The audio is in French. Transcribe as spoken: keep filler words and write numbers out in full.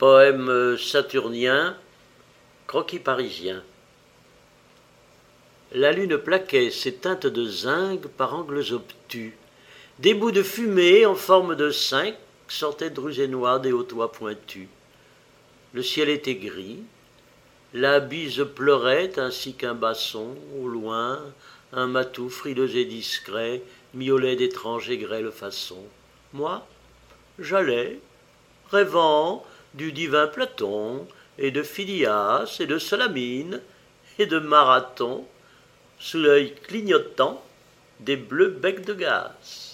Poème saturnien, croquis parisien. La lune plaquait ses teintes de zinc par angles obtus. Des bouts de fumée en forme de cinq sortaient drusénois des hauts toits pointus. Le ciel était gris, la bise pleurait ainsi qu'un basson, au loin, un matou frileux et discret miaulait d'étranges et grêles façons. Moi, j'allais, rêvant du divin Platon, et de Phidias, et de Salamine, et de Marathon, sous l'œil clignotant des bleus becs de gaz.